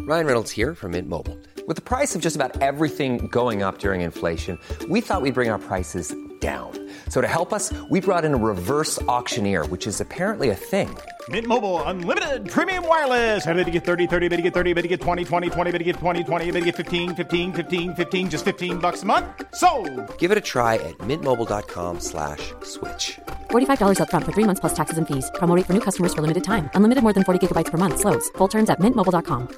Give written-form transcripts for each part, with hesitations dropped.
Ryan Reynolds here from Mint Mobile. With the price of just about everything going up during inflation, we thought we'd bring our prices down. So to help us, we brought in a reverse auctioneer, which is apparently a thing. Mint Mobile Unlimited Premium Wireless. How to get 30, 30, bit to get 30, bit to get 20, 20, 20, bit to get 20, 20, bit to get 15, 15, 15, 15, just $15 a month? Sold! Give it a try at mintmobile.com/switch. $45 up front for 3 months plus taxes and fees. Promo rate for new customers for limited time. Unlimited more than 40 gigabytes per month. Slows full terms at mintmobile.com.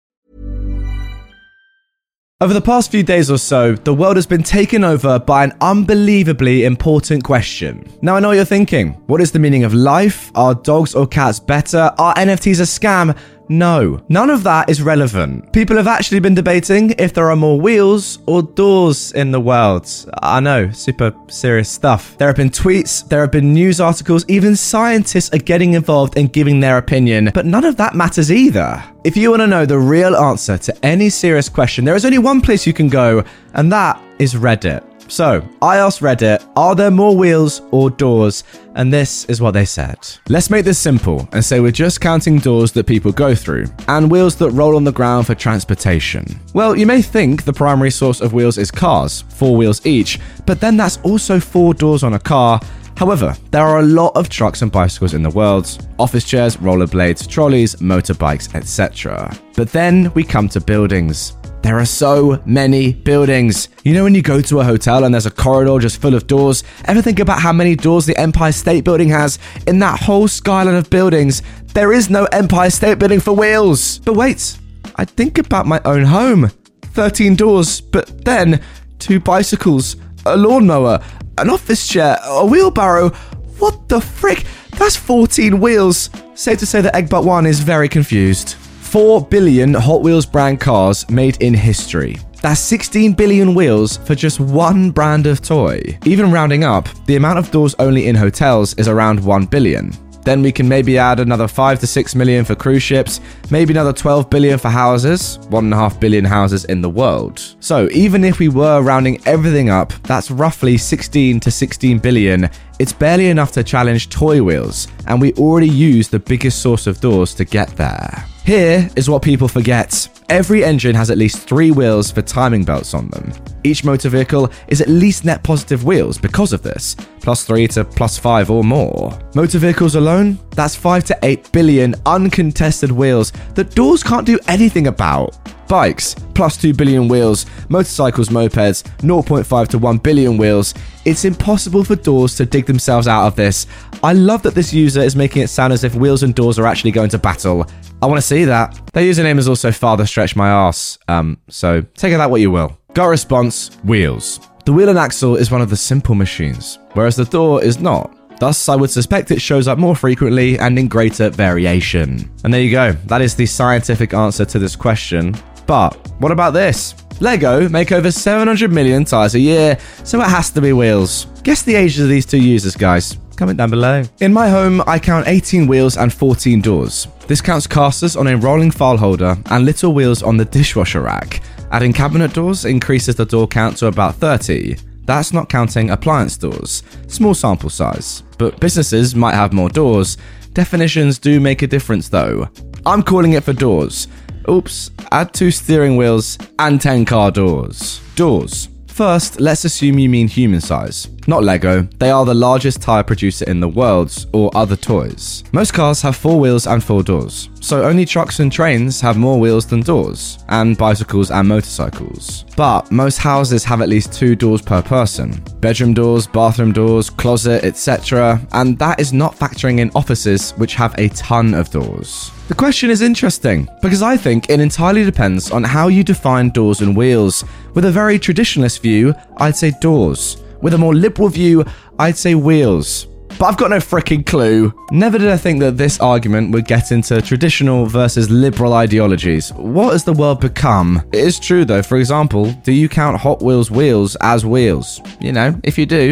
Over the past few days or so, the world has been taken over by an unbelievably important question. Now I know what you're thinking. What is the meaning of life? Are dogs or cats better? Are NFTs a scam? No, none of that is relevant. People have actually been debating if there are more wheels or doors in the world. I know, super serious stuff. There have been tweets, there have been news articles, even scientists are getting involved and giving their opinion, but none of that matters either. If you want to know the real answer to any serious question, there is only one place you can go, and that is Reddit. So, I asked Reddit, are there more wheels or doors? And this is what they said. Let's make this simple and say we're just counting doors that people go through and wheels that roll on the ground for transportation. Well, you may think the primary source of wheels is cars, 4 wheels each, but then that's also 4 doors on a car. However, there are a lot of trucks and bicycles in the world, office chairs, rollerblades, trolleys, motorbikes, etc. But then we come to buildings. There are so many buildings. You know when you go to a hotel and there's a corridor just full of doors? Ever think about how many doors the Empire State Building has? In that whole skyline of buildings, there is no Empire State Building for wheels. But wait, I think about my own home. 13 doors, but then 2 bicycles, a lawnmower, an office chair, a wheelbarrow. What the frick? That's 14 wheels. Safe to say that Eggbot One is very confused. 4 billion Hot Wheels brand cars made in history. That's 16 billion wheels for just one brand of toy. Even rounding up, the amount of doors only in hotels is around 1 billion. Then we can maybe add another 5 to 6 million for cruise ships, maybe another 12 billion for houses, 1.5 billion houses in the world. So even if we were rounding everything up, that's roughly 16 to 16 billion. It's barely enough to challenge toy wheels, and we already use the biggest source of doors to get there. Here is what people forget. Every engine has at least 3 wheels for timing belts on them. Each motor vehicle is at least net positive wheels because of this, +3 to +5 or more. Motor vehicles alone, that's 5 to 8 billion uncontested wheels that doors can't do anything about. Bikes, +2 billion wheels. Motorcycles, mopeds, 0.5 to 1 billion wheels. It's impossible for doors to dig themselves out of this. I love that this user is making it sound as if wheels and doors are actually going to battle. I want to see that. Their username is also Father Stretch My Arse, so take it that what you will. Gut response, wheels. The wheel and axle is one of the simple machines, whereas the door is not. Thus, I would suspect it shows up more frequently and in greater variation. And there you go. That is the scientific answer to this question. But what about this? Lego make over 700 million tires a year, so it has to be wheels. Guess the ages of these 2 users, guys. Comment down below. In my home, I count 18 wheels and 14 doors. This counts casters on a rolling file holder and little wheels on the dishwasher rack. Adding cabinet doors increases the door count to about 30. That's not counting appliance doors. Small sample size. But businesses might have more doors. Definitions do make a difference though. I'm calling it for doors. Oops, add 2 steering wheels and 10 car doors. Doors. First, let's assume you mean human size. Not Lego, they are the largest tyre producer in the world, or other toys. Most cars have 4 wheels and 4 doors, so only trucks and trains have more wheels than doors, and bicycles and motorcycles. But most houses have at least 2 doors per person. Bedroom doors, bathroom doors, closet, etc. And that is not factoring in offices, which have a ton of doors. The question is interesting, because I think it entirely depends on how you define doors and wheels. With a very traditionalist view, I'd say doors. With a more liberal view, I'd say wheels. But I've got no freaking clue. Never did I think that this argument would get into traditional versus liberal ideologies. What has the world become? It is true though, for example, do you count Hot Wheels wheels as wheels? You know, if you do,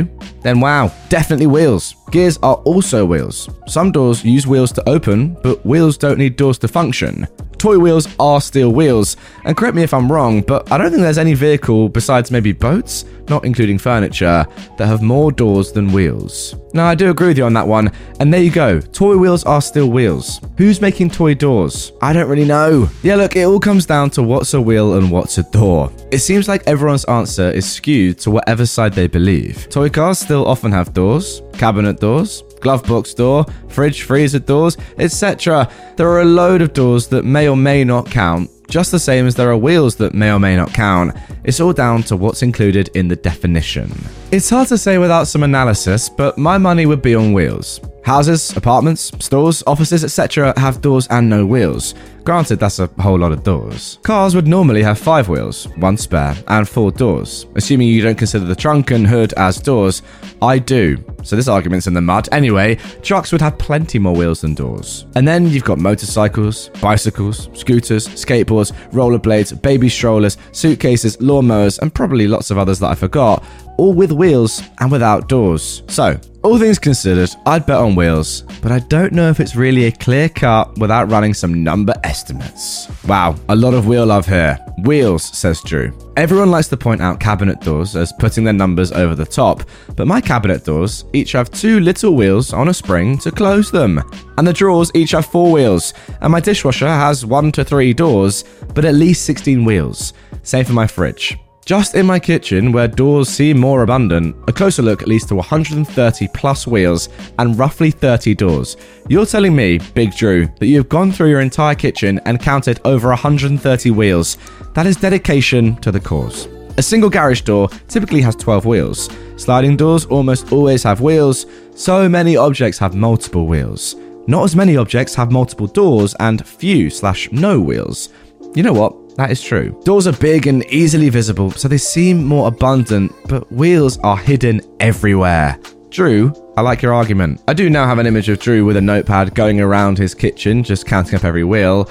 then wow, definitely wheels. Gears are also wheels. Some doors use wheels to open, but wheels don't need doors to function. Toy wheels are still wheels, and correct me if I'm wrong, but I don't think there's any vehicle besides maybe boats, not including furniture, that have more doors than wheels. Now, I do agree with you on that one, and there you go, toy wheels are still wheels. Who's making toy doors? I don't really know. Yeah, look, it all comes down to what's a wheel and what's a door. It seems like everyone's answer is skewed to whatever side they believe. Toy cars still often have doors, cabinet doors, glove box door, fridge, freezer doors, etc. There are a load of doors that may or may not count, just the same as there are wheels that may or may not count. It's all down to what's included in the definition. It's hard to say without some analysis, but my money would be on wheels. Houses, apartments, stores, offices, etc. have doors and no wheels. Granted, that's a whole lot of doors. Cars would normally have 5 wheels, 1 spare, and 4 doors. Assuming you don't consider the trunk and hood as doors, I do. So this argument's in the mud. Anyway, trucks would have plenty more wheels than doors. And then you've got motorcycles, bicycles, scooters, skateboards, rollerblades, baby strollers, suitcases, lawnmowers, and probably lots of others that I forgot, all with wheels and without doors. So, all things considered, I'd bet on wheels, but I don't know if it's really a clear cut without running some number estimates. Wow, a lot of wheel love here. Wheels, says Drew. Everyone likes to point out cabinet doors as putting their numbers over the top, but my cabinet doors each have 2 little wheels on a spring to close them. And the drawers each have 4 wheels, and my dishwasher has 1 to 3 doors, but at least 16 wheels. Same for my fridge. Just in my kitchen, where doors seem more abundant, a closer look leads to 130 plus wheels and roughly 30 doors. You're telling me, Big Drew, that you've gone through your entire kitchen and counted over 130 wheels. That is dedication to the cause. A single garage door typically has 12 wheels. Sliding doors almost always have wheels. So many objects have multiple wheels. Not as many objects have multiple doors and few/no wheels. You know what? That is true. Doors are big and easily visible, so they seem more abundant, but wheels are hidden everywhere. Drew, I like your argument. I do now have an image of Drew with a notepad going around his kitchen, just counting up every wheel.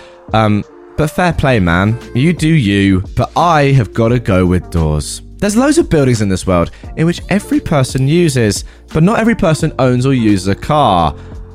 But fair play, man. You do you, but I have got to go with doors. There's loads of buildings in this world in which every person uses, but not every person owns or uses a car.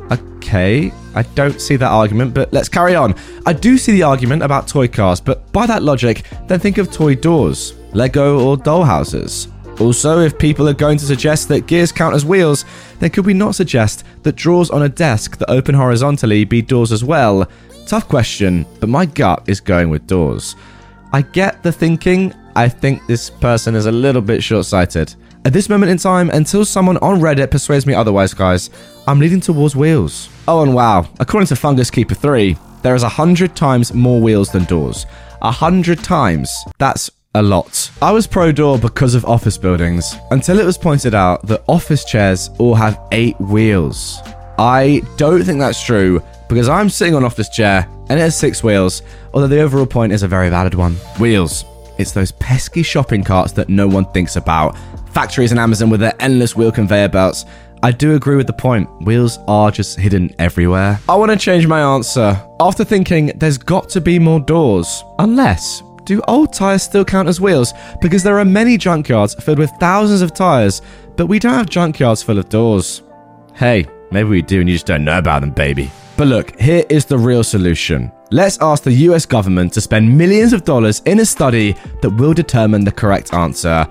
Okay, I don't see that argument, but let's carry on. I do see the argument about toy cars, but by that logic, then think of toy doors, Lego or doll houses. Also, if people are going to suggest that gears count as wheels, then could we not suggest that drawers on a desk that open horizontally be doors as well? Tough question, but my gut is going with doors. I get the thinking. I think this person is a little bit short-sighted. At this moment in time, until someone on Reddit persuades me otherwise, guys, I'm leaning towards wheels. Oh, and wow, according to Fungus Keeper 3, there is 100 times more wheels than doors. 100 times. That's a lot. I was pro-door because of office buildings, until it was pointed out that office chairs all have 8 wheels. I don't think that's true, because I'm sitting on office chair, and it has 6 wheels, although the overall point is a very valid one. Wheels. It's those pesky shopping carts that no one thinks about. Factories and Amazon with their endless wheel conveyor belts. I do agree with the point. Wheels are just hidden everywhere. I want to change my answer. After thinking, there's got to be more doors. Unless, do old tyres still count as wheels? Because there are many junkyards filled with thousands of tyres, but we don't have junkyards full of doors. Hey, maybe we do and you just don't know about them, baby. But look, here is the real solution. Let's ask the US government to spend millions of dollars in a study that will determine the correct answer.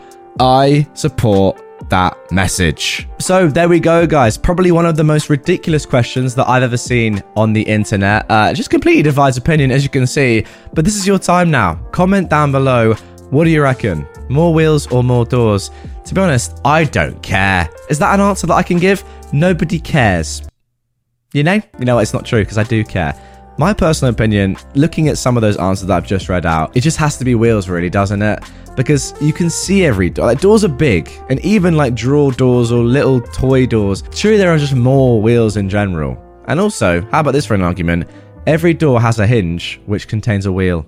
I support that message. So there we go, guys. Probably one of the most ridiculous questions that I've ever seen on the internet. Just completely divides opinion, as you can see. But this is your time now. Comment down below. What do you reckon? More wheels or more doors? To be honest, I don't care. Is that an answer that I can give? Nobody cares. You know what? It's not true, because I do care. My personal opinion, looking at some of those answers that I've just read out, it just has to be wheels, really, doesn't it? Because you can see every door. Like, doors are big, and even like drawer doors or little toy doors. Surely there are just more wheels in general. And also, how about this for an argument? Every door has a hinge which contains a wheel.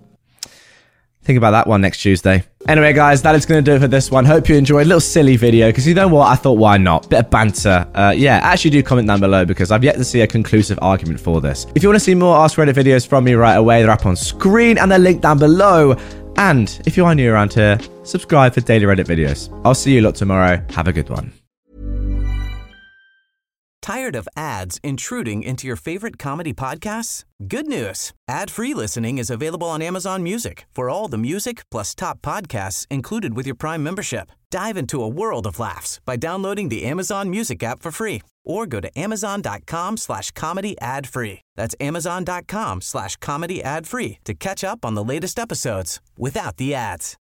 Think about that one next Tuesday. Anyway, guys, that is going to do it for this one. Hope you enjoyed. A little silly video, because you know what? I thought, why not? Bit of banter. Yeah, actually do comment down below, because I've yet to see a conclusive argument for this. If you want to see more Ask Reddit videos from me right away, they're up on screen, and they're linked down below. And if you are new around here, subscribe for daily Reddit videos. I'll see you lot tomorrow. Have a good one. Tired of ads intruding into your favorite comedy podcasts? Good news. Ad-free listening is available on Amazon Music for all the music plus top podcasts included with your Prime membership. Dive into a world of laughs by downloading the Amazon Music app for free or go to amazon.com/comedy ad-free. That's amazon.com/comedy ad-free to catch up on the latest episodes without the ads.